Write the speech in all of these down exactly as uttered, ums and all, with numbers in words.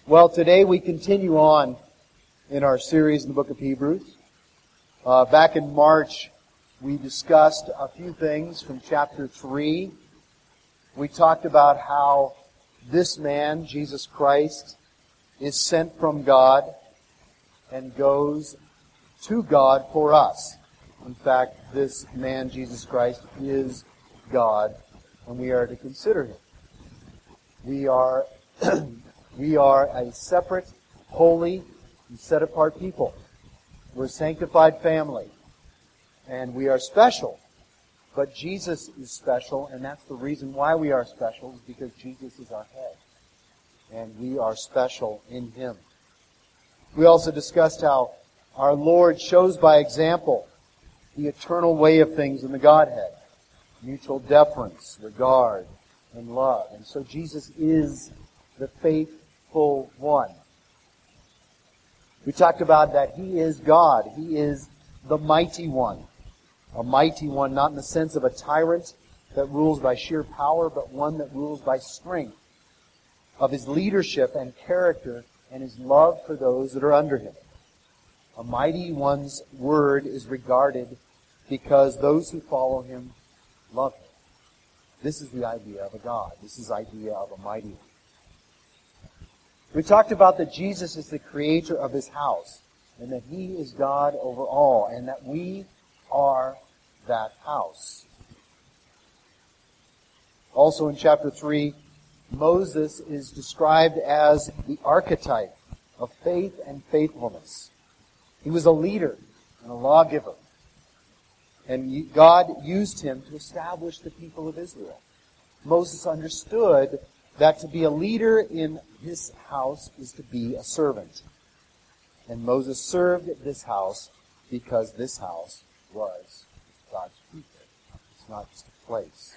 Well, today we continue on in our series in the book of Hebrews. Uh, back in March, we discussed a few things from chapter three. We talked about how this man, Jesus Christ, is sent from God and goes to God for us. In fact, this man, Jesus Christ, is God, and we are to consider Him. We are we are a separate, holy, and set-apart people. We're a sanctified family, and we are special. But Jesus is special, and that's the reason why we are special, is because Jesus is our head, and we are special in Him. We also discussed how our Lord shows by example the eternal way of things in the Godhead. Mutual deference, regard, and love. And so Jesus is the faithful one. We talked about that He is God. He is the mighty one. A mighty one, not in the sense of a tyrant that rules by sheer power, but one that rules by strength of His leadership and character and His love for those that are under Him. A mighty one's word is regarded because those who follow Him love Him. This is the idea of a God. This is the idea of a mighty one. We talked about that Jesus is the creator of His house, and that He is God over all, and that we are that house. Also in chapter three, Moses is described as the archetype of faith and faithfulness. He was a leader and a lawgiver. And God used him to establish the people of Israel. Moses understood that to be a leader in his house is to be a servant. And Moses served this house because this house was God's people. It's not just a place.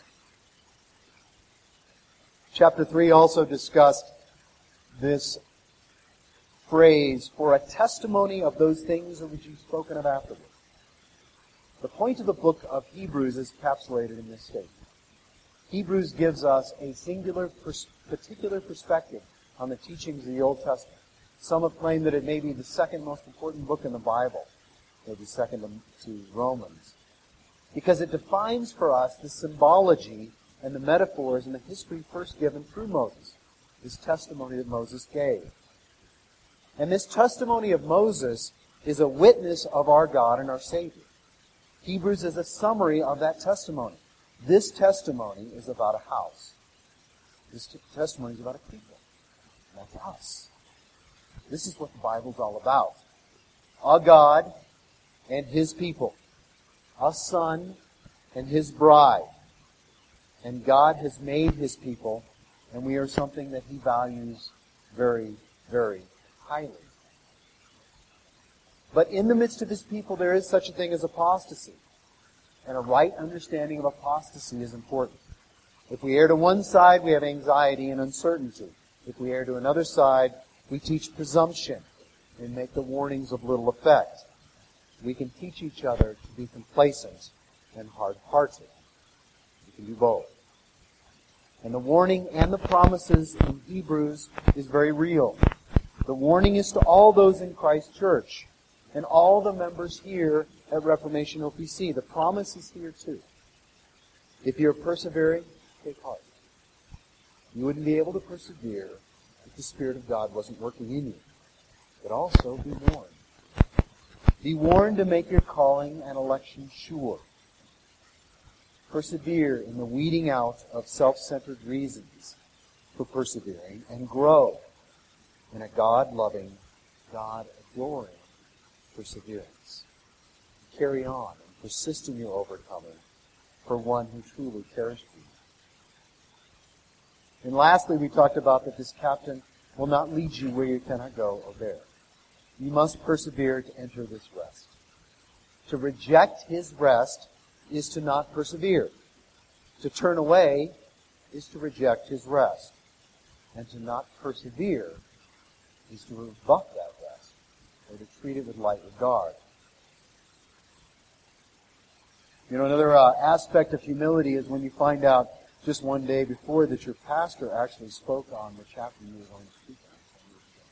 Chapter three also discussed this phrase, for a testimony of those things of which you've spoken of afterwards. The point of the book of Hebrews is encapsulated in this statement. Hebrews gives us a singular, pers- particular perspective on the teachings of the Old Testament. Some have claimed that it may be the second most important book in the Bible, maybe second to, to Romans, because it defines for us the symbology and the metaphors and the history first given through Moses, this testimony that Moses gave. And this testimony of Moses is a witness of our God and our Savior. Hebrews is a summary of that testimony. This testimony is about a house. This t- testimony is about a people. And that's us. This is what the Bible's all about. A God and His people. A Son and His bride. And God has made His people, and we are something that He values very, very highly. But in the midst of His people, there is such a thing as apostasy. And a right understanding of apostasy is important. If we err to one side, we have anxiety and uncertainty. If we err to another side, we teach presumption and make the warnings of little effect. We can teach each other to be complacent and hard-hearted. We can do both. And the warning and the promises in Hebrews is very real. The warning is to all those in Christ's church and all the members here at Reformation O P C. The promise is here too. If you're persevering, take heart. You wouldn't be able to persevere if the Spirit of God wasn't working in you. But also be warned. Be warned to make your calling and election sure. Persevere in the weeding out of self-centered reasons for persevering, and grow in a God-loving, God-adoring perseverance. Carry on and persist in your overcoming for one who truly cares for you. And lastly, we talked about that this captain will not lead you where you cannot go or bear. You must persevere to enter this rest. To reject His rest is to not persevere. To turn away is to reject His rest. And to not persevere is to rebuff that rest, or to treat it with light regard. You know, another uh, aspect of humility is when you find out just one day before that your pastor actually spoke on the chapter you were going to speak on.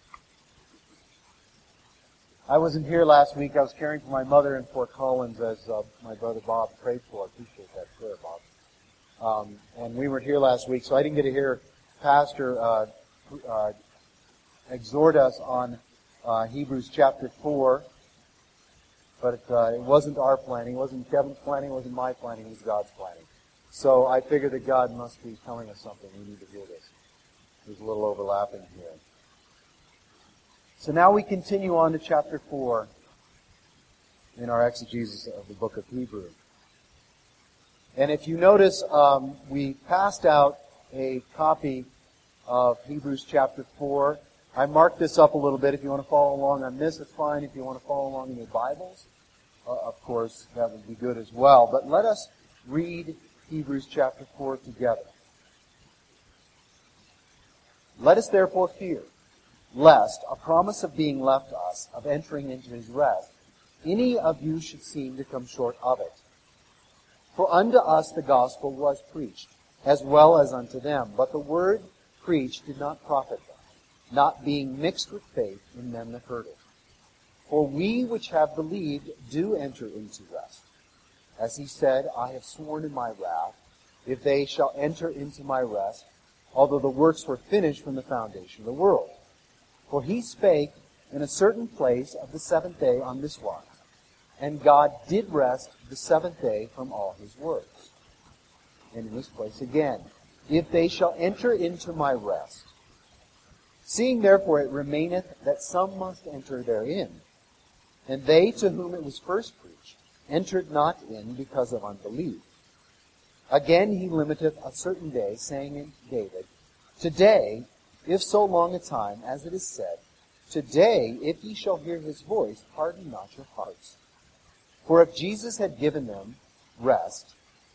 I wasn't here last week. I was caring for my mother in Fort Collins as uh, my brother Bob prayed for. I appreciate that prayer, Bob. Um, and we weren't here last week, so I didn't get to hear Pastor uh, uh, exhort us on uh, Hebrews chapter four. But uh, it wasn't our planning. It wasn't Kevin's planning. It wasn't my planning. It was God's planning. So I figured that God must be telling us something. We need to hear this. There's a little overlapping here. So now we continue on to chapter four in our exegesis of the book of Hebrews. And if you notice, um, we passed out a copy of Hebrews chapter four. I marked this up a little bit. If you want to follow along on this, it's fine. If you want to follow along in your Bibles, uh, of course, that would be good as well. But let us read Hebrews chapter four together. Let us therefore fear, lest a promise of being left us, of entering into his rest, any of you should seem to come short of it. For unto us the gospel was preached, as well as unto them. But the word preached did not profit them, not being mixed with faith in them that heard it. For we which have believed do enter into rest. As he said, I have sworn in my wrath, if they shall enter into my rest, although the works were finished from the foundation of the world. For he spake in a certain place of the seventh day on this wise, and God did rest the seventh day from all his works. And in this place again, if they shall enter into my rest. Seeing therefore it remaineth that some must enter therein, and they to whom it was first preached entered not in because of unbelief. Again he limiteth a certain day, saying in David, Today, if so long a time, as it is said, Today, if ye shall hear his voice, harden not your hearts. For if Jesus had given them rest,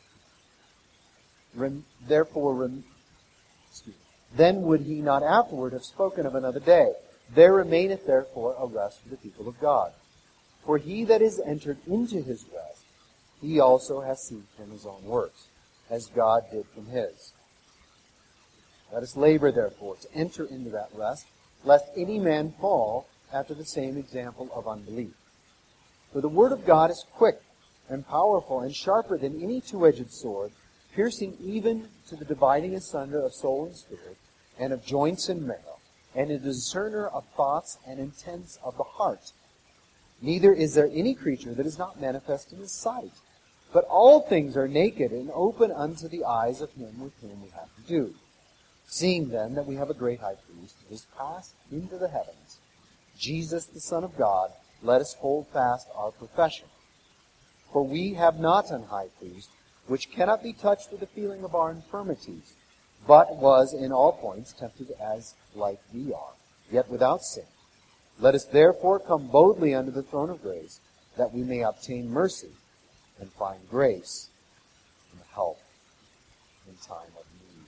rem, therefore, rem, excuse me, then would he not afterward have spoken of another day. There remaineth therefore a rest for the people of God. For he that is entered into his rest, he also has ceased from his own works, as God did from his. Let us labor, therefore, to enter into that rest, lest any man fall after the same example of unbelief. For the word of God is quick and powerful and sharper than any two-edged sword, piercing even to the dividing asunder of soul and spirit, and of joints and marrow, and a discerner of thoughts and intents of the heart. Neither is there any creature that is not manifest in his sight, but all things are naked and open unto the eyes of him with whom we have to do. Seeing then that we have a great high priest who is passed into the heavens, Jesus the Son of God, let us hold fast our profession. For we have not an high priest, which cannot be touched with the feeling of our infirmities, but was in all points tempted as like we are, yet without sin. Let us therefore come boldly unto the throne of grace, that we may obtain mercy and find grace and help in time of need.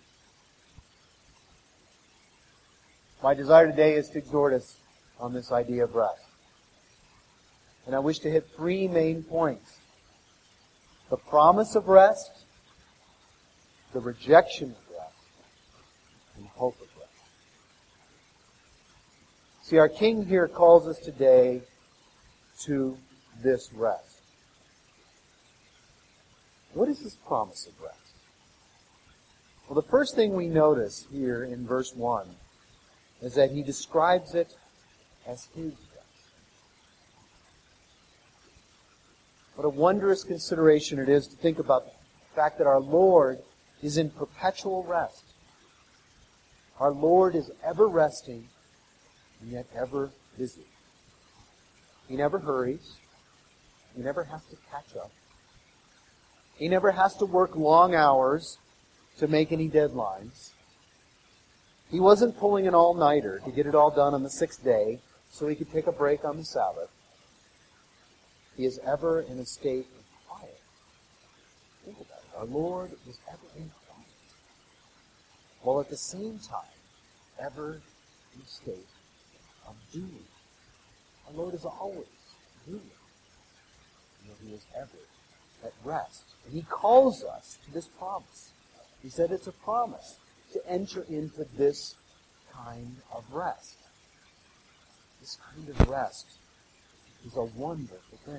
My desire today is to exhort us on this idea of rest. And I wish to hit three main points. The promise of rest, the rejection of rest, and hope of rest. See, our King here calls us today to this rest. What is this promise of rest? Well, the first thing we notice here in verse one is that he describes it as his rest. What a wondrous consideration it is to think about the fact that our Lord is in perpetual rest. Our Lord is ever resting and yet ever busy. He never hurries. He never has to catch up. He never has to work long hours to make any deadlines. He wasn't pulling an all-nighter to get it all done on the sixth day so he could take a break on the Sabbath. He is ever in a state of quiet. Think about it. Our Lord is ever in quiet, while at the same time, ever in a state of doing. Our Lord is always doing. You know, he is ever at rest. And he calls us to this promise. He said it's a promise to enter into this kind of rest. This kind of rest is a wonderful thing.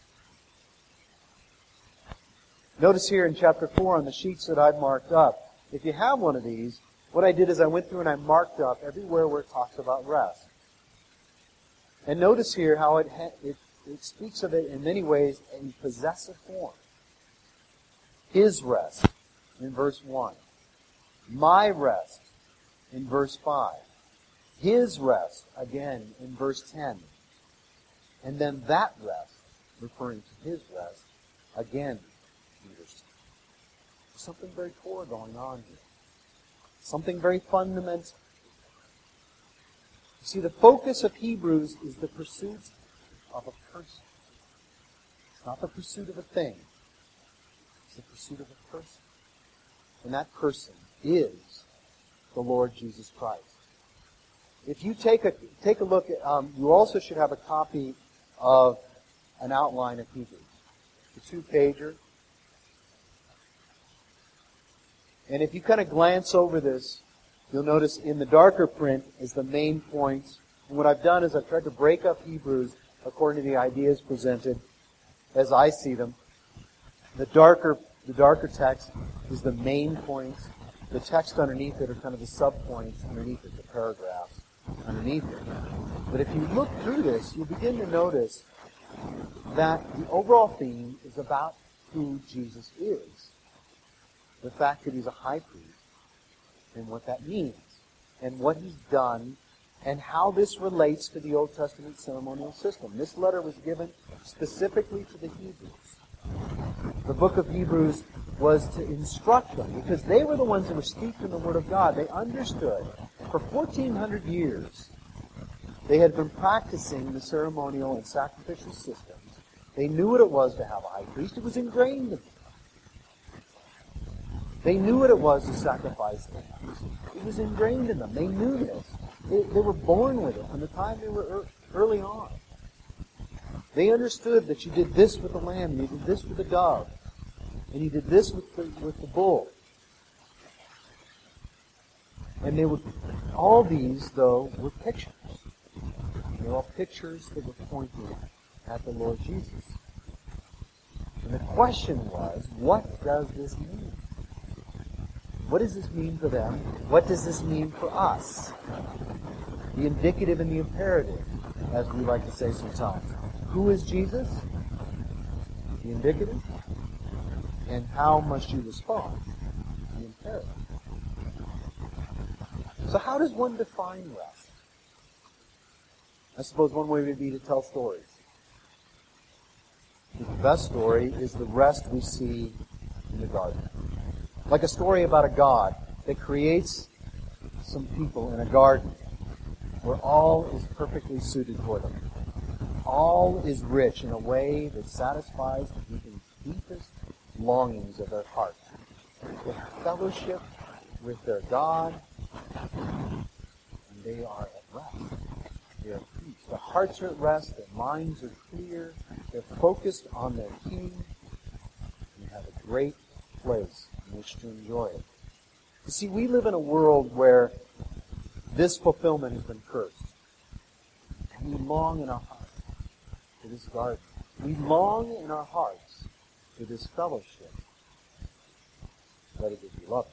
Notice here in chapter four on the sheets that I've marked up, if you have one of these, what I did is I went through and I marked up everywhere where it talks about rest. And notice here how it, ha- it, it speaks of it in many ways in possessive form. His rest in verse one. My rest in verse five. His rest again in verse ten. And then that rest, referring to his rest, again in verse ten. There's something very core going on here. Something very fundamental. You see, the focus of Hebrews is the pursuit of a person. It's not the pursuit of a thing. It's the pursuit of a person. And that person is the Lord Jesus Christ. If you take a take a look at, um, you also should have a copy of an outline of Hebrews. The two-pager. And if you kind of glance over this, you'll notice in the darker print is the main points. And what I've done is I've tried to break up Hebrews according to the ideas presented as I see them. The darker, the darker text is the main points. The text underneath it are kind of the sub-points underneath it, the paragraphs underneath it. But if you look through this, you begin to notice that the overall theme is about who Jesus is. The fact that he's a high priest, and what that means, and what he's done, and how this relates to the Old Testament ceremonial system. This letter was given specifically to the Hebrews. The book of Hebrews was to instruct them, because they were the ones who were steeped in the Word of God. They understood. For fourteen hundred years, they had been practicing the ceremonial and sacrificial systems. They knew what it was to have a high priest. It was ingrained in them. They knew what it was to sacrifice lambs. It was ingrained in them. They knew this. They, they were born with it from the time they were er, early on. They understood that you did this with the lamb, and you did this with the dove, and you did this with the, with the bull. And they were, all these, though, were pictures. They were all pictures that were pointing at the Lord Jesus. And the question was, what does this mean? What does this mean for them? What does this mean for us? The indicative and the imperative, as we like to say sometimes. Who is Jesus? The indicative. And how must you respond? The imperative. So how does one define rest? I suppose one way would be to tell stories. The best story is the rest we see in the garden. Like a story about a God that creates some people in a garden where all is perfectly suited for them. All is rich in a way that satisfies the deepest longings of their heart. They have fellowship with their God, and they are at rest. They are at peace. Their hearts are at rest, their minds are clear, they're focused on their King, and have a great place in which to enjoy it. You see, we live in a world where this fulfillment has been cursed. And we long in our hearts for this garden. We long in our hearts for this fellowship. Let it be beloved.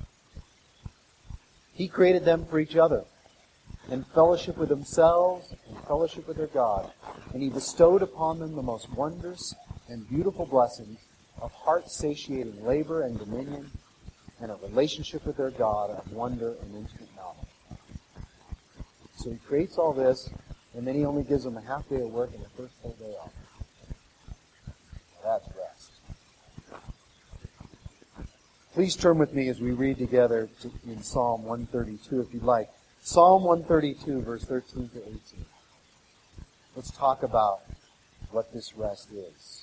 He created them for each other, and fellowship with themselves, and fellowship with their God. And He bestowed upon them the most wondrous and beautiful blessings of heart-satiating labor and dominion, and a relationship with their God of wonder and intimate knowledge. So He creates all this, and then He only gives them a half day of work and the first full day off. That's rest. Please turn with me as we read together to, in Psalm one thirty-two, if you'd like. Psalm one thirty-two, verse thirteen to eighteen. Let's talk about what this rest is.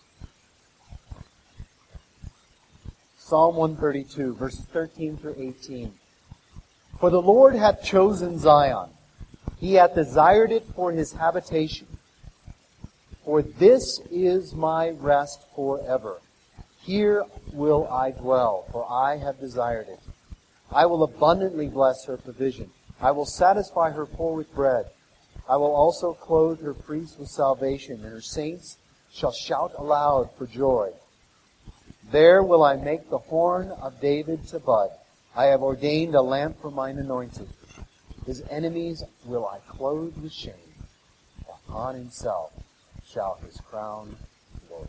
Psalm one thirty-two, verses thirteen through eighteen. For the Lord hath chosen Zion. He hath desired it for His habitation. For this is my rest forever. Here will I dwell, for I have desired it. I will abundantly bless her provision. I will satisfy her full with bread, I will also clothe her priests with salvation, and her saints shall shout aloud for joy. There will I make the horn of David to bud. I have ordained a lamp for mine anointed. His enemies will I clothe with shame. Upon himself shall his crown flourish.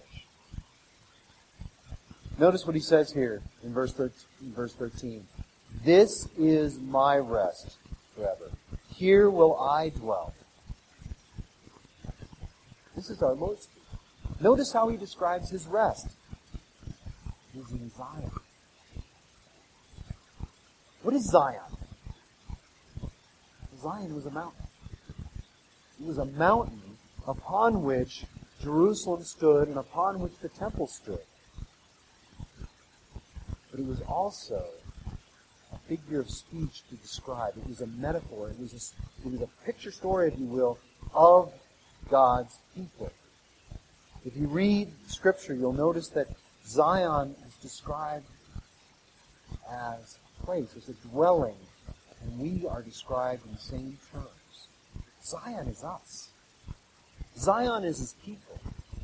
Notice what he says here in verse thirteen. This is my rest forever. Here will I dwell. This is our Lord's. Notice how he describes his rest. It is in Zion. What is Zion? Zion was a mountain. It was a mountain upon which Jerusalem stood and upon which the temple stood. But it was also a figure of speech to describe. It was a metaphor. It was a, it was a picture story, if you will, of God's people. If you read Scripture, you'll notice that Zion is described as a place, as a dwelling, and we are described in the same terms. Zion is us. Zion is his people.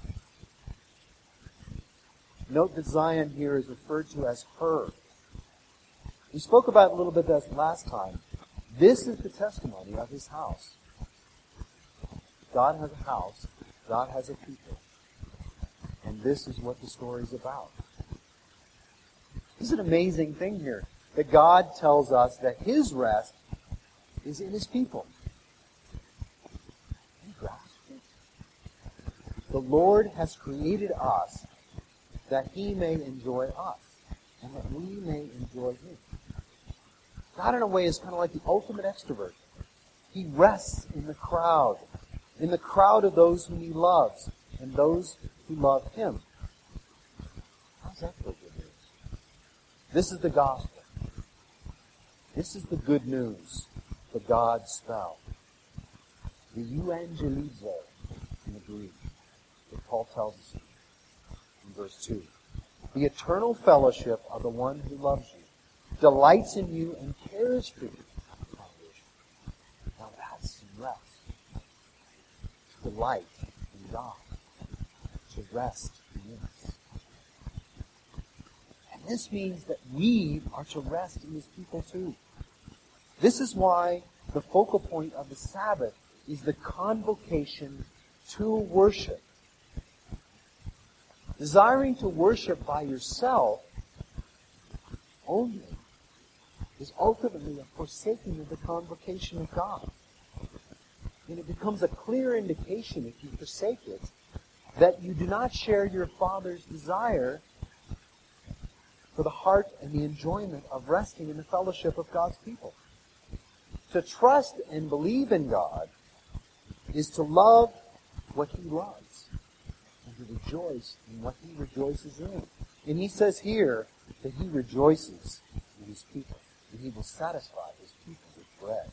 Note that Zion here is referred to as her. We spoke about it a little bit this last time. This is the testimony of his house. God has a house. God has a people. And this is what the story is about. This is an amazing thing here, that God tells us that his rest is in his people. Can you grasp it? The Lord has created us that he may enjoy us and that we may enjoy him. God, in a way, is kind of like the ultimate extrovert. He rests in the crowd, in the crowd of those whom he loves and those who love him. How's that for good news? This is the gospel. This is the good news, the God spell. The euangelizo in the Greek, that Paul tells us in verse two. The eternal fellowship of the one who loves you, delights in you, and cares for you. Now that's some rest. To delight in God. To rest in us. And this means that we are to rest in his people too. This is why the focal point of the Sabbath is the convocation to worship. Desiring to worship by yourself only is ultimately a forsaking of the convocation of God. And it becomes a clear indication, if you forsake it, that you do not share your Father's desire for the heart and the enjoyment of resting in the fellowship of God's people. To trust and believe in God is to love what he loves and to rejoice in what he rejoices in. And he says here that he rejoices in his people, and he will satisfy his people with bread.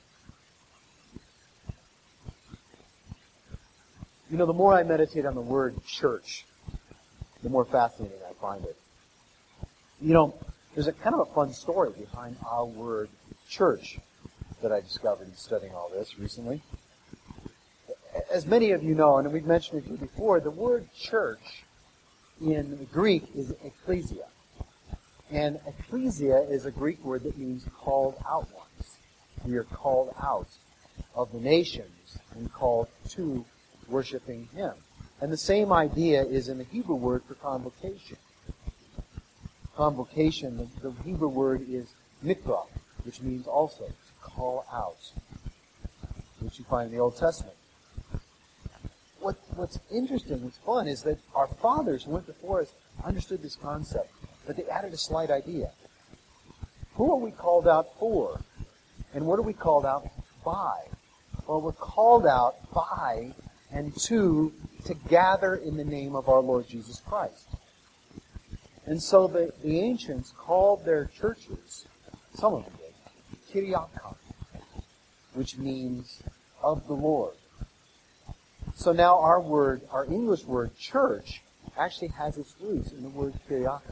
You know, the more I meditate on the word church, the more fascinating I find it. You know, there's a kind of a fun story behind our word church that I discovered in studying all this recently. As many of you know, and we've mentioned it here before, the word church in Greek is ecclesia. And ecclesia is a Greek word that means called out ones. We are called out of the nations and called to worshiping him. And the same idea is in the Hebrew word for convocation. Convocation, the, the Hebrew word is mikra, which means also to call out, which you find in the Old Testament. What, what's interesting, what's fun, is that our fathers who went before us understood this concept, but they added a slight idea. Who are we called out for? And what are we called out by? Well, we're called out by and to, to gather in the name of our Lord Jesus Christ. And so the, the ancients called their churches, some of them did, Kyriakon, which means of the Lord. So now our word, our English word church, actually has its roots in the word Kyriakon.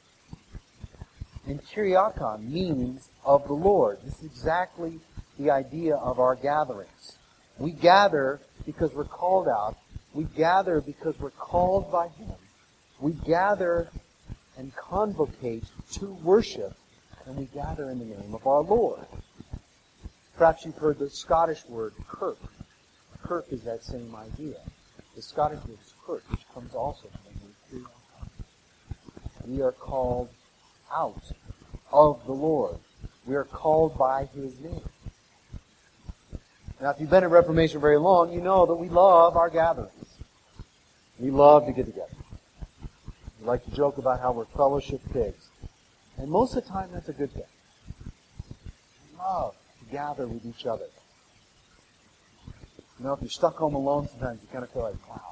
And Kyriakon means of the Lord. This is exactly the idea of our gatherings. We gather because we're called out. We gather because we're called by Him. We gather and convocate to worship, and we gather in the name of our Lord. Perhaps you've heard the Scottish word kirk. Kirk is that same idea. The Scottish word is kirk, which comes also from the word kirk. We are called out of the Lord. We are called by His name. Now, if you've been at Reformation very long, you know that we love our gatherings. We love to get together. We like to joke about how we're fellowship pigs. And most of the time, that's a good thing. We love to gather with each other. You know, if you're stuck home alone sometimes, you kind of feel like, wow.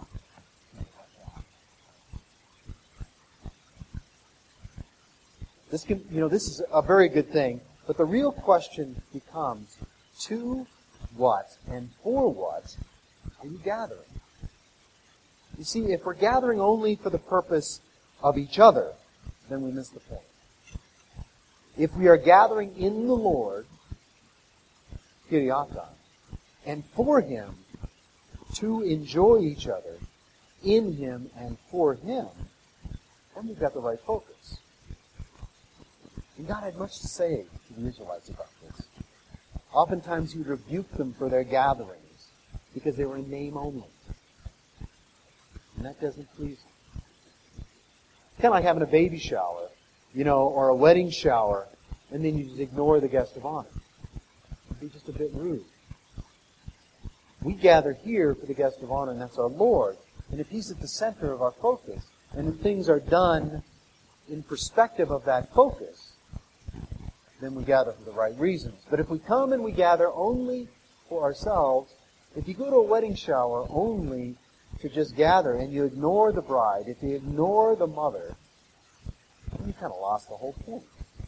This can, you know, this is a very good thing. But the real question becomes, to what and for what are you gathering? You see, if we're gathering only for the purpose of each other, then we miss the point. If we are gathering in the Lord, Kyriata, and for Him, to enjoy each other, in Him and for Him, then we've got the right focus. And God had much to say to the Israelites about this. Oftentimes He would rebuke them for their gatherings because they were in name only. And that doesn't please Him. Kind of like having a baby shower, you know, or a wedding shower, and then you just ignore the guest of honor. It'd be just a bit rude. We gather here for the guest of honor, and that's our Lord. And if He's at the center of our focus, and if things are done in perspective of that focus, then we gather for the right reasons. But if we come and we gather only for ourselves, if you go to a wedding shower only to just gather and you ignore the bride, if you ignore the mother, then you kind of lost the whole point.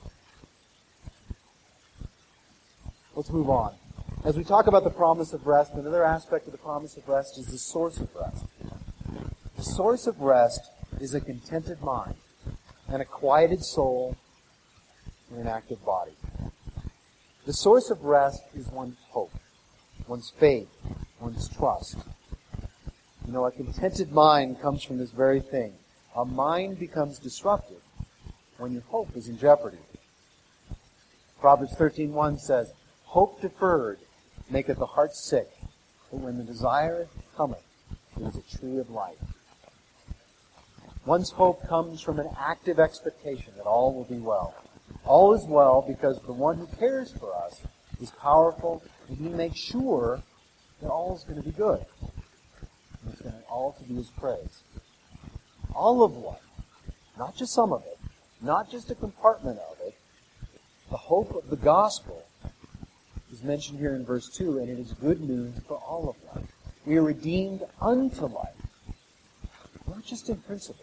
Let's move on. As we talk about the promise of rest, another aspect of the promise of rest is the source of rest. The source of rest is a contented mind, and a quieted soul, and an active body. The source of rest is one's hope, one's faith, one's trust. You know, a contented mind comes from this very thing. A mind becomes disrupted when your hope is in jeopardy. Proverbs thirteen one says, "Hope deferred maketh the heart sick, but when the desire cometh, it is a tree of life." One's hope comes from an active expectation that all will be well. All is well because the one who cares for us is powerful, and He makes sure that all is going to be good. And it's going to all to be His praise. All of life, not just some of it, not just a compartment of it, the hope of the gospel is mentioned here in verse two, and it is good news for all of life. We are redeemed unto life, not just in principle.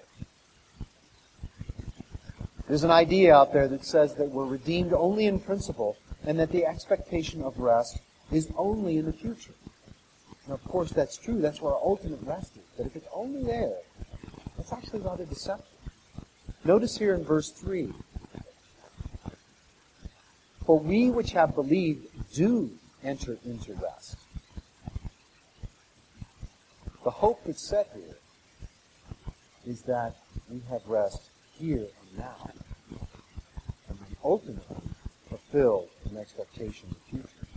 There's an idea out there that says that we're redeemed only in principle and that the expectation of rest is only in the future. Now, of course, that's true. That's where our ultimate rest is. But if it's only there, that's actually rather deceptive. Notice here in verse three, "For we which have believed do enter into rest." The hope that's set here is that we have rest here and now, and we ultimately fulfill an expectation of the future.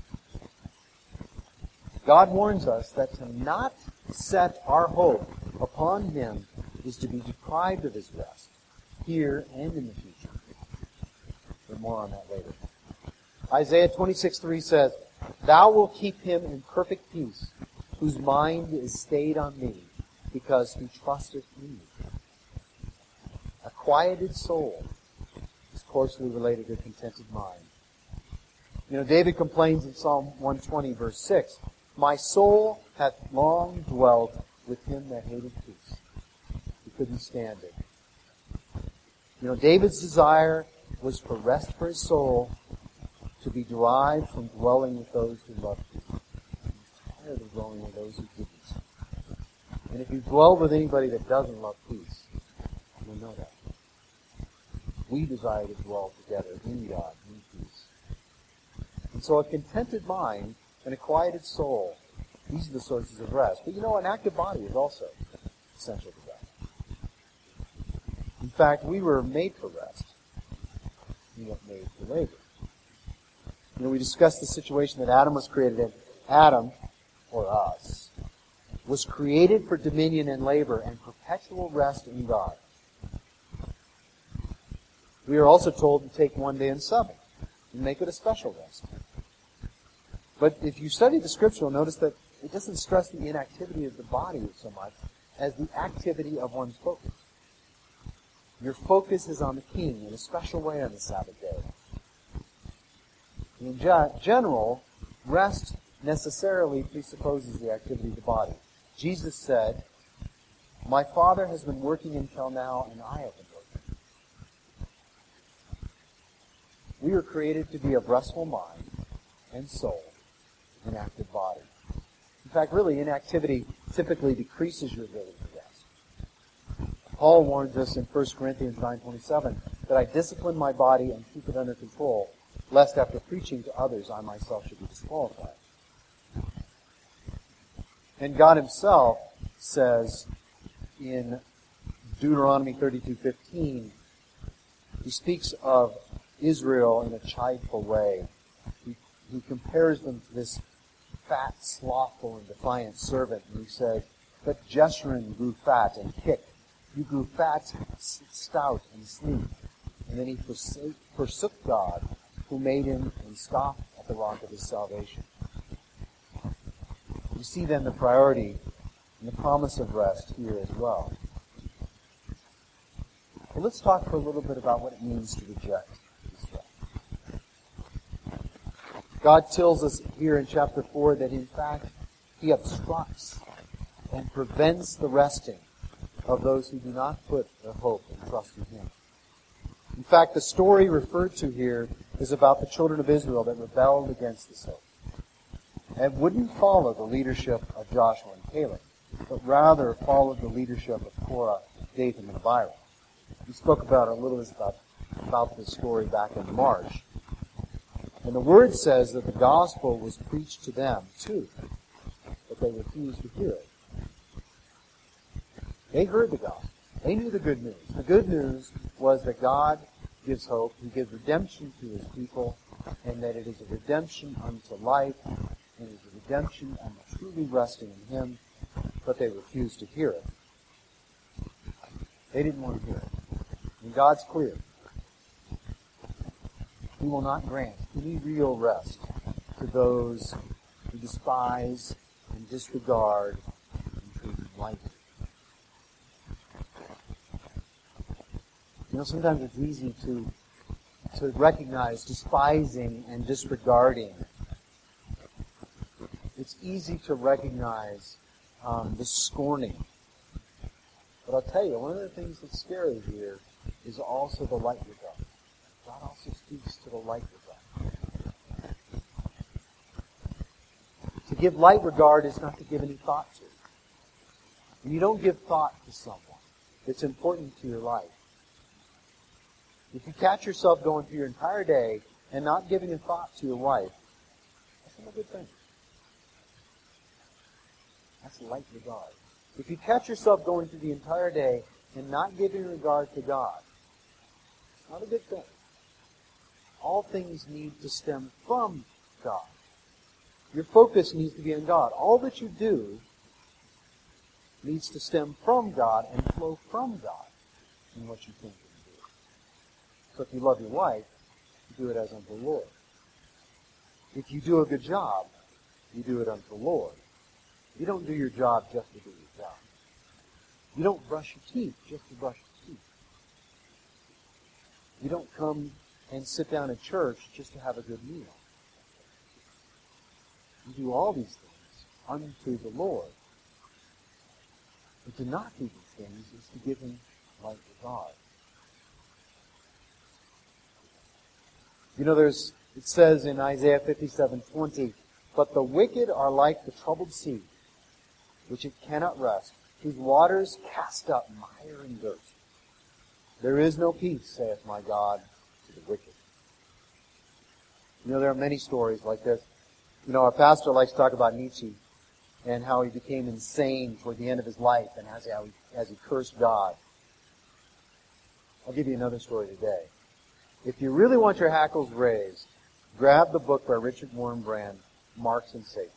God warns us that to not set our hope upon Him is to be deprived of His rest, here and in the future. But more on that later. Isaiah twenty-six three says, "Thou wilt keep him in perfect peace, whose mind is stayed on Thee, because he trusteth Me." A quieted soul is closely related to a contented mind. You know, David complains in Psalm one twenty, verse six, "My soul hath long dwelt with him that hated peace." He couldn't stand it. You know, David's desire was for rest for his soul to be derived from dwelling with those who love peace. He was tired of dwelling with those who didn't. And if you dwell with anybody that doesn't love peace, you'll know that. We desire to dwell together in God, in peace. And so a contented mind and a quieted soul These are the sources of rest. But you know, an active body is also essential to rest. In fact, we were made for rest. We weren't made for labor. You know, we discussed the situation that Adam was created in. Adam, or us, was created for dominion and labor and perpetual rest in God. We are also told to take one day in Sabbath and make it a special rest. But if you study the Scripture, you'll notice that it doesn't stress the inactivity of the body so much as the activity of one's focus. Your focus is on the King in a special way on the Sabbath day. In general, rest necessarily presupposes the activity of the body. Jesus said, "My Father has been working until now, and I have been working." We were created to be of restful mind and soul, an active body. In fact, really, inactivity typically decreases your ability to rest. Paul warns us in First Corinthians nine twenty-seven that I discipline my body and keep it under control, lest after preaching to others I myself should be disqualified. And God himself says in Deuteronomy thirty-two fifteen, he speaks of Israel in a chideful way. He, he compares them to this fat, slothful, and defiant servant. And he says, but Jeshurun grew fat and kicked. You grew fat, stout, and sleek. And then he forsook, forsook God, who made him, and scoffed at the rock of his salvation. You see then the priority and the promise of rest here as well. Well, let's talk for a little bit about what it means to reject this rest. God tells us here in chapter four that in fact he obstructs and prevents the resting of those who do not put their hope and trust in him. In fact, the story referred to here is about the children of Israel that rebelled against this hope and wouldn't follow the leadership of Joshua and Caleb, but rather followed the leadership of Korah, Dathan, and Abiram. We spoke about a little bit about, about this story back in March. And the Word says that the gospel was preached to them too, but they refused to hear it. They heard the gospel. They knew the good news. The good news was that God gives hope. He gives redemption to his people, and that it is a redemption unto life, and it is a redemption unto truly resting in him, but they refused to hear it. They didn't want to hear it. And God's clear. He will not grant any real rest to those who despise and disregard and treat him lightly. You know, sometimes it's easy to to recognize despising and disregarding. It's easy to recognize um, the scorning. But I'll tell you, one of the things that's scary here is also the light regard. God also speaks to the light regard. To give light regard is not to give any thought to. When you don't give thought to someone that's important to your life, if you catch yourself going through your entire day and not giving a thought to your wife, that's not a good thing. That's light regard. If you catch yourself going through the entire day and not giving regard to God, it's not a good thing. All things need to stem from God. Your focus needs to be on God. All that you do needs to stem from God and flow from God in what you think. So if you love your wife, you do it as unto the Lord. If you do a good job, you do it unto the Lord. You don't do your job just to do your job. You don't brush your teeth just to brush your teeth. You don't come and sit down at church just to have a good meal. You do all these things unto the Lord. And to not do these things is to give him light regard. You know, there's, it says in Isaiah fifty-seven twenty, but the wicked are like the troubled sea, which it cannot rest, whose waters cast up mire and dirt. There is no peace, saith my God, to the wicked. You know, there are many stories like this. You know, our pastor likes to talk about Nietzsche. and how he became insane toward the end of his life, and as, how he, as he cursed God. I'll give you another story today. If you really want your hackles raised, grab the book by Richard Wurmbrand, Marx and Satan.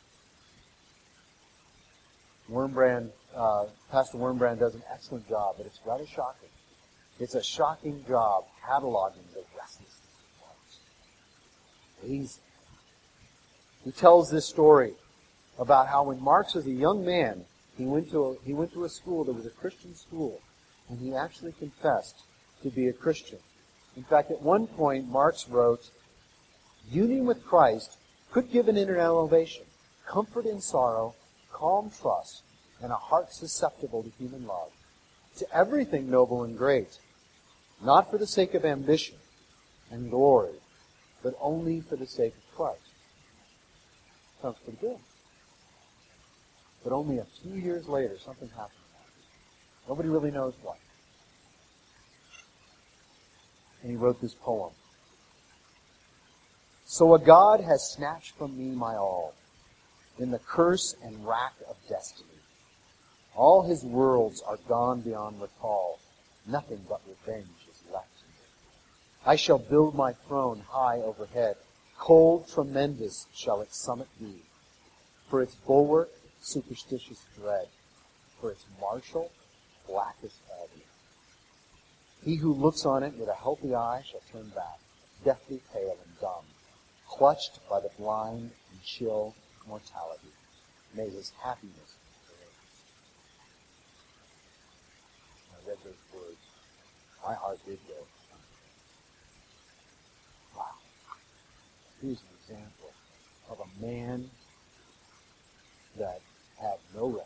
Wurmbrand, uh, Pastor Wurmbrand does an excellent job, but it's rather shocking. It's a shocking job cataloging the restlessness of Marx. He's, he tells this story about how when Marx was a young man, he went to a, he went to a school that was a Christian school, and he actually confessed to be a Christian. In fact, at one point, Marx wrote, "Union with Christ could give an inner elevation, comfort in sorrow, calm trust, and a heart susceptible to human love, to everything noble and great, not for the sake of ambition and glory, but only for the sake of Christ." Sounds pretty good. But only a few years later, something happened. Nobody really knows what. And he wrote this poem. "So a God has snatched from me my all, in the curse and rack of destiny. All his worlds are gone beyond recall. Nothing but revenge is left to me. I shall build my throne high overhead. Cold, tremendous shall its summit be. For its bulwark, superstitious dread. For its marshal, blackest agony. He who looks on it with a healthy eye shall turn back, deathly pale and dumb, clutched by the blind and chill mortality. May his happiness be great." I read those words. My heart did go. Wow. Here's an example of a man that had no rest.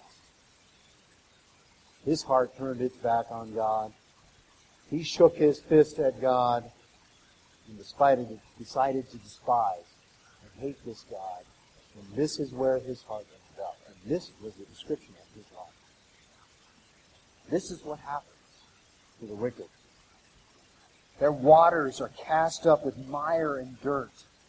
His heart turned its back on God. He shook his fist at God and decided, decided to despise and hate this God. And this is where his heart ended up. And this was the description of his life. This is what happens to the wicked. Their waters are cast up with mire and dirt.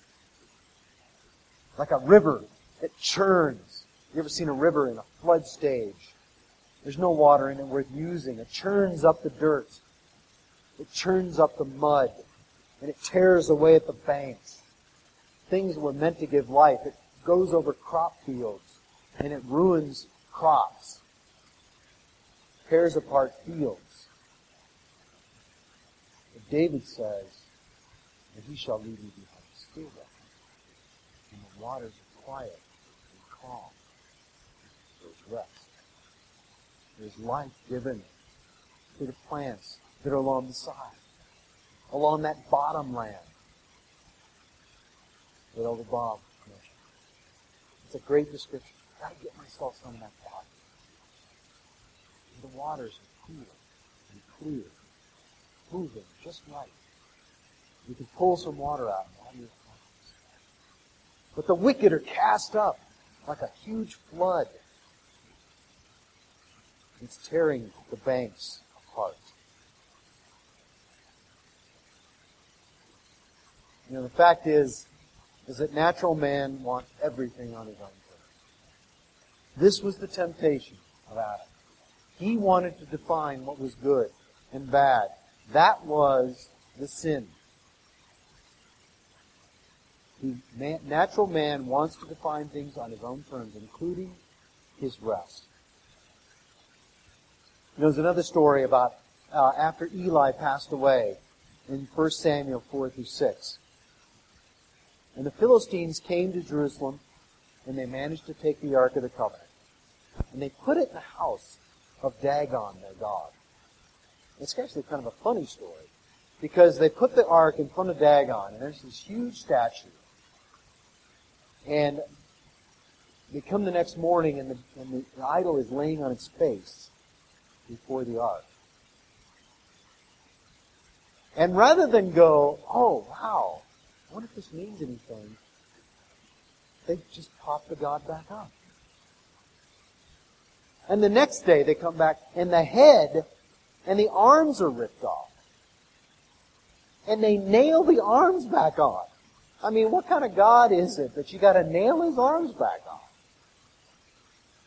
Like a river that churns. You ever seen a river in a flood stage? There's no water in it worth using. It churns up the dirt. It churns up the mud. And it tears away at the banks. Things that were meant to give life. It goes over crop fields. And it ruins crops. Tears apart fields. But David says, "And he shall lead me behind still waters. And the waters are quiet and calm." There's rest. There's life given to the plants that are along the side, along that bottom land that Elder Bob mentioned. It's a great description. I've got to get myself some of that bottom. And the waters are cool and clear, moving just right. You can pull some water out and water your plants. But the wicked are cast up like a huge flood. It's tearing the banks apart. You know, the fact is, is that natural man wants everything on his own terms. This was the temptation of Adam. He wanted to define what was good and bad. That was the sin. The man, natural man wants to define things on his own terms, including his rest. There's another story about uh, after Eli passed away in First Samuel four through six. And the Philistines came to Jerusalem, and they managed to take the Ark of the Covenant. And they put it in the house of Dagon, their god. It's actually kind of a funny story, because they put the Ark in front of Dagon, and there's this huge statue. And they come the next morning, and the, and the, the idol is laying on its face before the Ark. And rather than go, "Oh, wow, I wonder if this means anything," they just pop the god back up. And the next day they come back, and the head and the arms are ripped off. And they nail the arms back on. I mean, what kind of God is it that you got to nail his arms back on?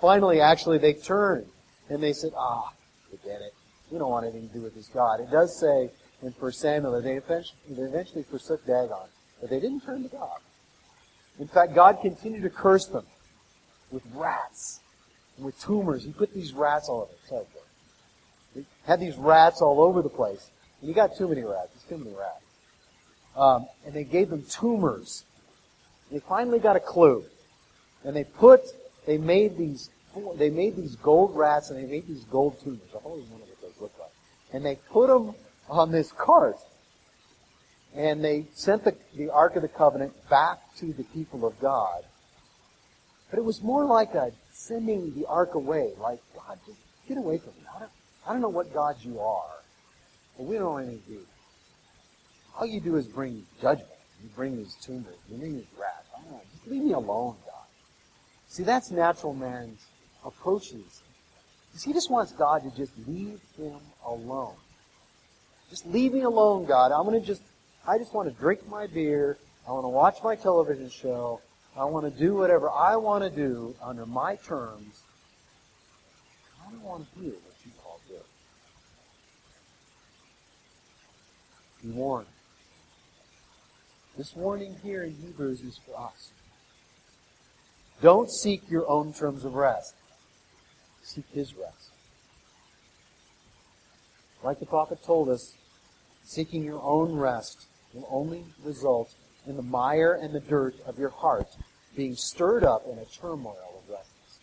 finally, actually, they turned and they said, ah, forget it. We don't want anything to do with this God. It does say in First Samuel that they eventually, they eventually forsook Dagon, but they didn't turn to God. In fact, God continued to curse them with rats and with tumors. He put these rats all over. Sorry, He had these rats all over the place. And you got too many rats. There's too many rats. Um, and they gave them tumors. They finally got a clue. And they put, they made these, they made these gold rats and they made these gold tumors. I've always wondered what those look like. And they put them on this cart. And they sent the, the Ark of the Covenant back to the people of God. But it was more like a sending the Ark away. Like, God, just get away from me. I don't, I don't know what God you are. But we don't know anything to do. All you do is bring judgment. You bring these tumors. You bring these rats. I don't know. Just leave me alone, God. See, that's natural man's approach to these things. Because he just wants God to just leave him alone. Just leave me alone, God. I'm going to just, I just want to drink my beer. I want to watch my television show. I want to do whatever I want to do under my terms. I don't want to do what you call good. Be warned. This warning here in Hebrews is for us. Don't seek your own terms of rest. Seek His rest. Like the prophet told us, seeking your own rest will only result in the mire and the dirt of your heart being stirred up in a turmoil of restlessness.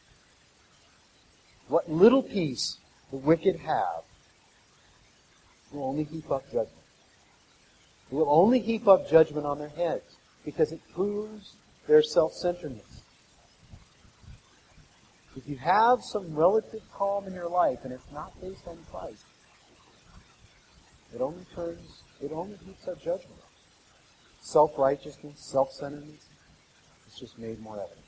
What little peace the wicked have will only heap up judgment. It will only heap up judgment on their heads because it proves their self-centeredness. If you have some relative calm in your life and it's not based on Christ, it only turns, it only heaps up judgment. Self-righteousness, self-centeredness, it's just made more evident.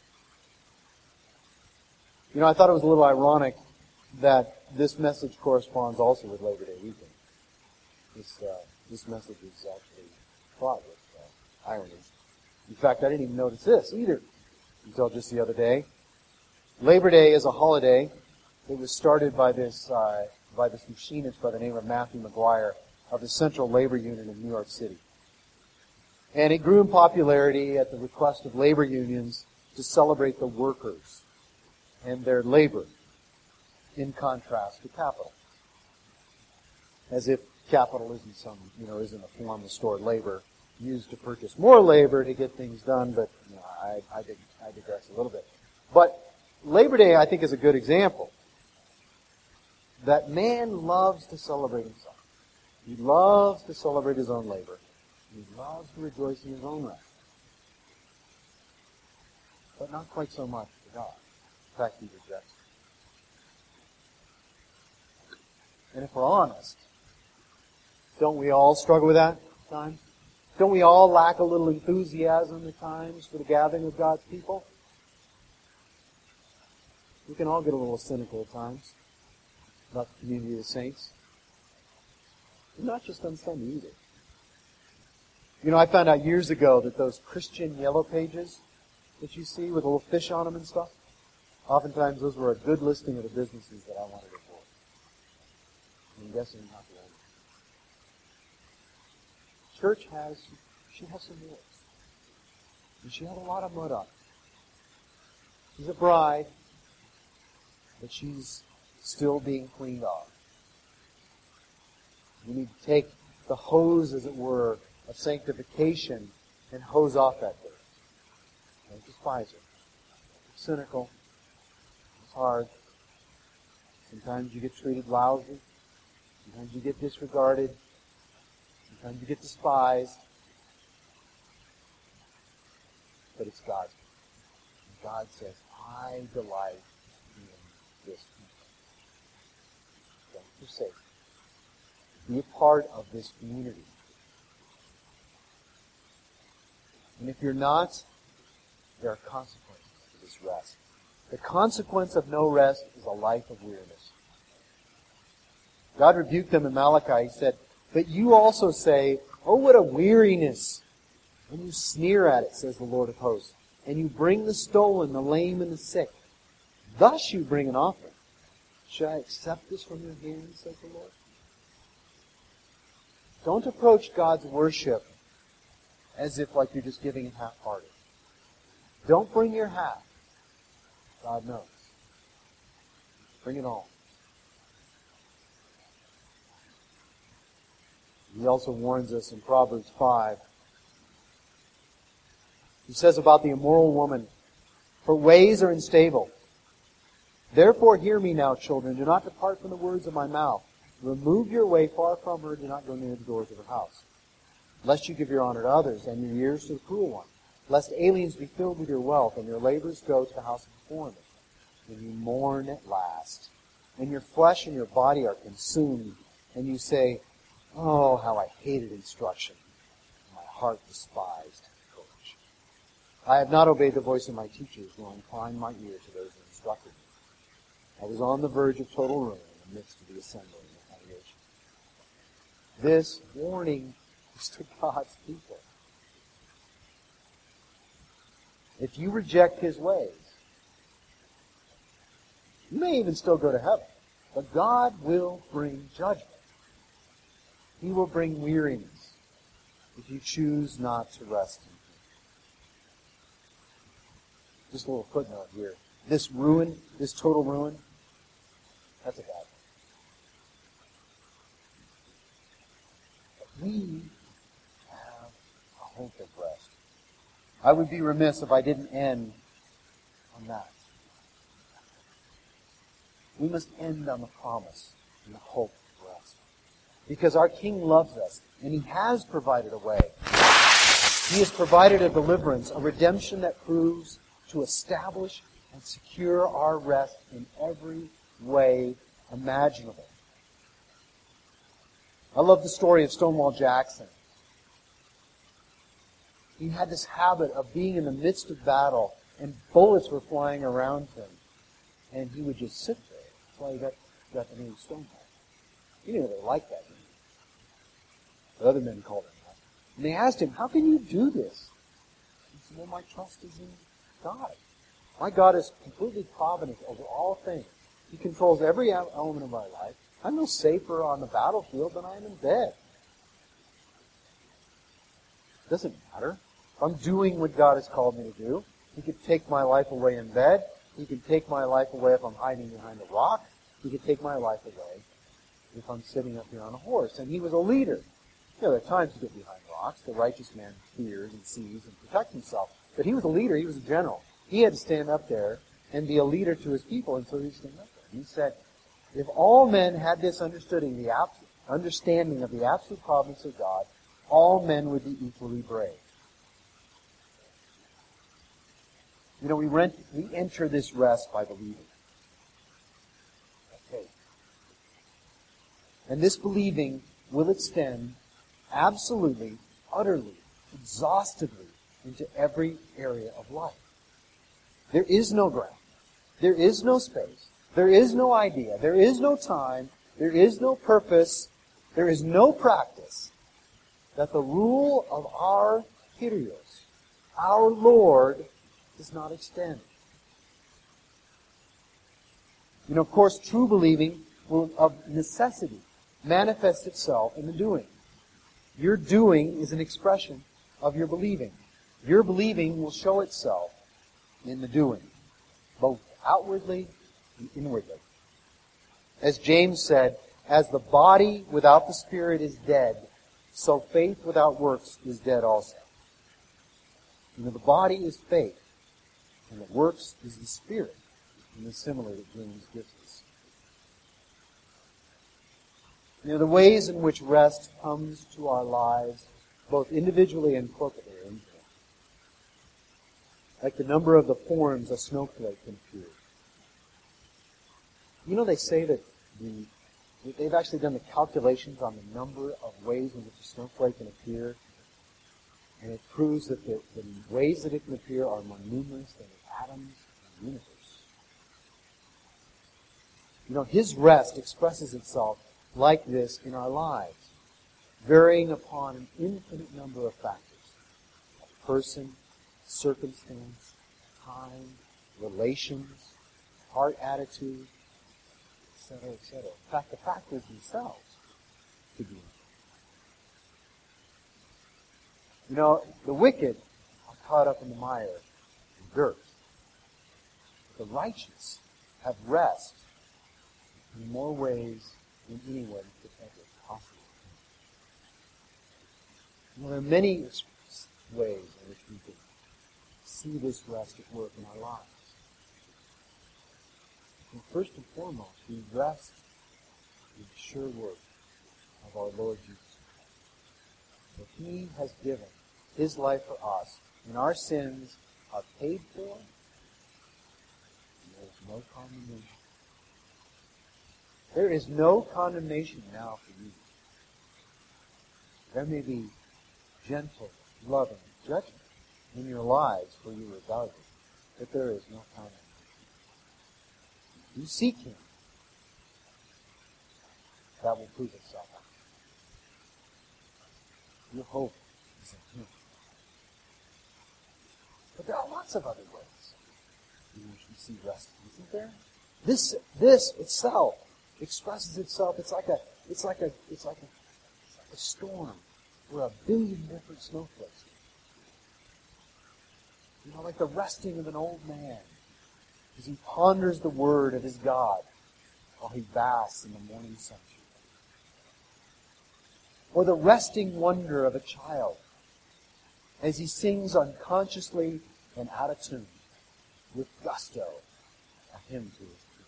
You know, I thought it was a little ironic that this message corresponds also with Labor Day weekend. This, uh, this message is actually fraught with uh, ironies. In fact, I didn't even notice this either until just the other day. Labor Day is a holiday. It was started by this uh, by this machinist by the name of Matthew McGuire of the Central Labor Union in New York City. And it grew in popularity at the request of labor unions to celebrate the workers and their labor in contrast to capital. As if capital isn't some, you know, isn't a form of stored labor used to purchase more labor to get things done, but you know, I, I, dig, I digress a little bit. But Labor Day, I think, is a good example that man loves to celebrate himself. He loves to celebrate his own labor. He loves to rejoice in his own rest. But not quite so much for God. In fact, he rejects it. And if we're honest, don't we all struggle with that at times? Don't we all lack a little enthusiasm at times for the gathering of God's people? We can all get a little cynical at times about the community of the saints. And not just on Sunday either. You know, I found out years ago that those Christian yellow pages that you see with a little fish on them and stuff, oftentimes those were a good listing of the businesses that I wanted to avoid. I'm guessing not the only. Church has, she has some warts. And she had a lot of mud on it. She's a bride, but she's still being cleaned off. We need to take the hose, as it were, of sanctification and hose off that dirt. Don't despise her. It's cynical. It's hard. Sometimes you get treated lousy. Sometimes you get disregarded. Sometimes you get despised. But it's God's. And God says, I delight in this people. Don't forsake. Be a part of this community. And if you're not, there are consequences to this rest. The consequence of no rest is a life of weariness. God rebuked them in Malachi. He said, but you also say, oh, what a weariness. And you sneer at it, says the Lord of hosts. And you bring the stolen, the lame, and the sick. Thus you bring an offering. Should I accept this from your hands, says the Lord? Don't approach God's worship as if like you're just giving it half-hearted. Don't bring your half. God knows. Bring it all. He also warns us in Proverbs five. He says about the immoral woman, her ways are unstable. Therefore hear me now, children. Do not depart from the words of my mouth. Remove your way far from her. Do not go near the doors of her house. Lest you give your honor to others and your years to the cruel one. Lest aliens be filled with your wealth and your labors go to the house of the foreigner. When you mourn at last, when your flesh and your body are consumed, and you say, oh, how I hated instruction. My heart despised courage. I have not obeyed the voice of my teachers, nor inclined my ear to those who instructed me. I was on the verge of total ruin in the midst of the assembly and the congregation. This warning is to God's people. If you reject His ways, you may even still go to heaven, but God will bring judgment. He will bring weariness if you choose not to rest in Him. Just a little footnote here. This ruin, this total ruin, that's a bad thing. But we have a hope of rest. I would be remiss if I didn't end on that. We must end on the promise and the hope of rest. Because our King loves us, and He has provided a way. He has provided a deliverance, a redemption that proves to establish and secure our rest in every way imaginable. I love the story of Stonewall Jackson. He had this habit of being in the midst of battle, and bullets were flying around him, and he would just sit there. That's why he got, got the name Stonewall. He didn't really like that name. The other men called him that. And they asked him, how can you do this? He said, well, my trust is in God. My God is completely provident over all things. He controls every element of my life. I'm no safer on the battlefield than I am in bed. It doesn't matter. If I'm doing what God has called me to do, He could take my life away in bed. He could take my life away if I'm hiding behind a rock. He could take my life away if I'm sitting up here on a horse. And he was a leader. You know, there are times to get behind rocks. The righteous man fears and sees and protects himself. But he was a leader. He was a general. He had to stand up there and be a leader to his people, and so he stood up there. And he said, if all men had this understanding, the abs- understanding of the absolute providence of God, all men would be equally brave. You know, we, rent, we enter this rest by believing. By faith. And this believing will extend absolutely, utterly, exhaustively into every area of life. There is no ground. There is no space. There is no idea. There is no time. There is no purpose. There is no practice that the rule of our Kyrios, our Lord, does not extend. You know, of course, true believing will, of necessity, manifest itself in the doing. Your doing is an expression of your believing. Your believing will show itself in the doing, both outwardly and inwardly. As James said, as the body without the spirit is dead, so faith without works is dead also. You know, the body is faith, and the works is the spirit, in the simile that James gives us. You know, the ways in which rest comes to our lives, both individually and corporately, are infinite. Like the number of the forms a snowflake can appear. You know, they say that the, they've actually done the calculations on the number of ways in which a snowflake can appear, and it proves that the, the ways that it can appear are more numerous than the atoms in the universe. You know, His rest expresses itself like this in our lives, varying upon an infinite number of factors. A person, circumstance, time, relations, heart attitude, et cetera, et cetera. In fact, the factors themselves could be influenced. You know, the wicked are caught up in the mire and dirt. But the righteous have rest in more ways than anyone could ever possibly. Well, there are many ways in which we can see this rest at work in our lives. And first and foremost, we rest in the sure word of our Lord Jesus. That He has given His life for us, and our sins are paid for, and there is no condemnation. There is no condemnation now for you. There may be gentle, loving judgment in your lives for your rebellion, but there is no condemnation. You seek Him, that will prove itself out. Your hope is in Him. But there are lots of other ways in which we see rest, isn't there? This, this itself expresses itself. It's like a, it's like a, it's like a, it's like a storm where a billion different snowflakes. You know, like the resting of an old man as he ponders the word of his God while he basks in the morning sunshine. Or the resting wonder of a child as he sings unconsciously and out of tune with gusto a hymn to his king.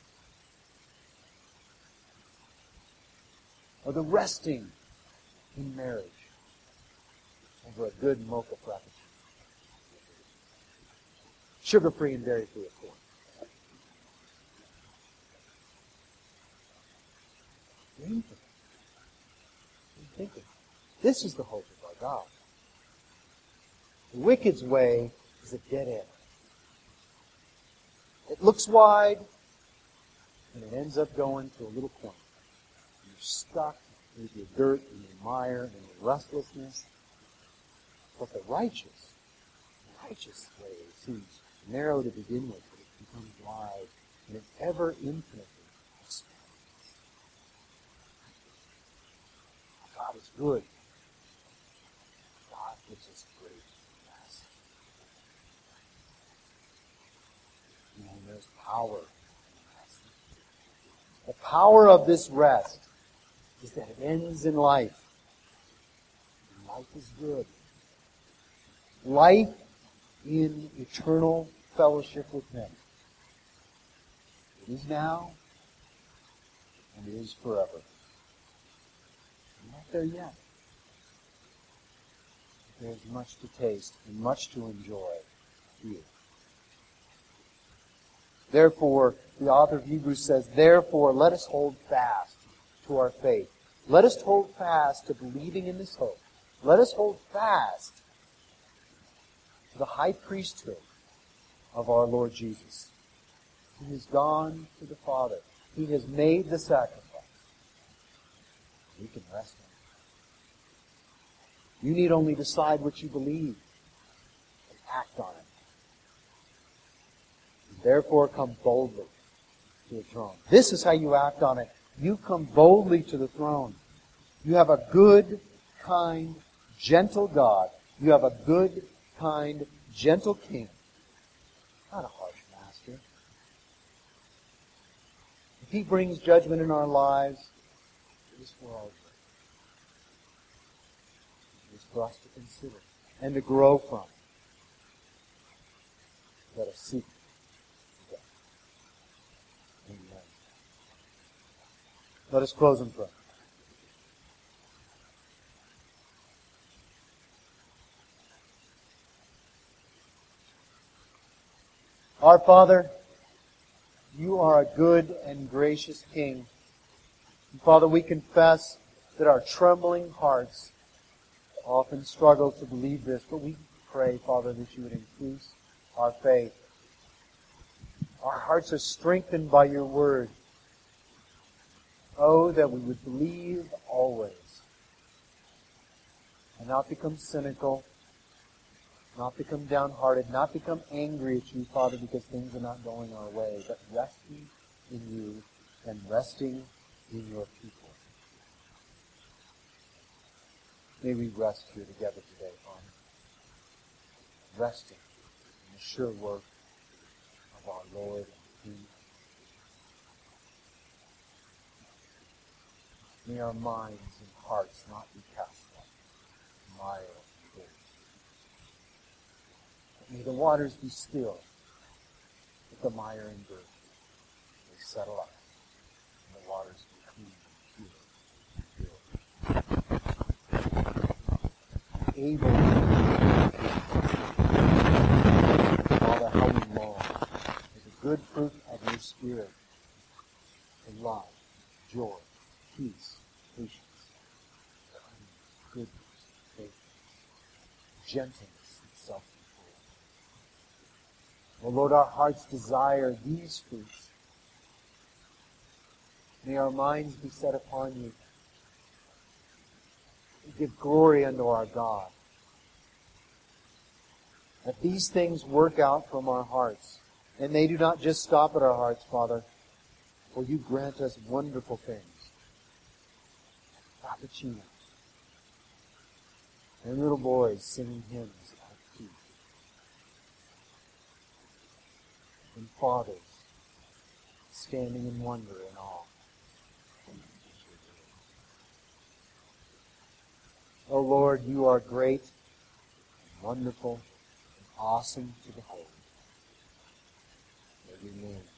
Or the resting in marriage over a good mocha frappuccino. Sugar-free and dairy-free, of course. Think of it. Think of it. This is the hope of our God. The wicked's way is a dead end. It looks wide, and it ends up going to a little corner. You're stuck with your dirt and your mire and your restlessness. But the righteous, the righteous way seems narrow to begin with, but it becomes wide, and it ever infinitely expands. God is good. God gives us great rest. And there's power in rest. The power of this rest is that it ends in life. And life is good. Life in eternal fellowship with Him. It is now, and it is forever. We're not there yet. There's much to taste and much to enjoy here. Therefore, the author of Hebrews says, therefore, let us hold fast to our faith. Let us hold fast to believing in this hope. Let us hold fast to the high priesthood of our Lord Jesus. He has gone to the Father. He has made the sacrifice. We can rest in it. You need only decide what you believe and act on it. And therefore, come boldly to the throne. This is how you act on it. You come boldly to the throne. You have a good, kind, gentle God. You have a good, kind, gentle King. Not a harsh master. If He brings judgment in our lives, it is for our good. It is for us to consider and to grow from. Let us seek God. Amen. Let us close in prayer. Our Father, You are a good and gracious King. And Father, we confess that our trembling hearts often struggle to believe this, but we pray, Father, that You would increase our faith. Our hearts are strengthened by Your word. Oh, that we would believe always and not become cynical Not become downhearted, not become angry at you, Father, because things are not going our way, but resting in you and resting in your people. May we rest here together today, Father. Resting in the sure work of our Lord and King. May our minds and hearts not be cast down in mire and dirt. But may the waters be still, but the mire and dirt may settle up, and the waters be clean and pure. Able, Father, how we long for the good fruit of your Spirit, to love, joy, peace, patience, kindness, goodness, faithfulness, gentleness, and self-control. Oh Lord, our hearts desire these fruits. May our minds be set upon you. Give glory unto our God. That these things work out from our hearts. And they do not just stop at our hearts, Father, for you grant us wonderful things. Frappuccinos. And little boys singing hymns of peace. And fathers standing in wonder and awe. Oh Lord, you are great, and wonderful, and awesome to behold. May your name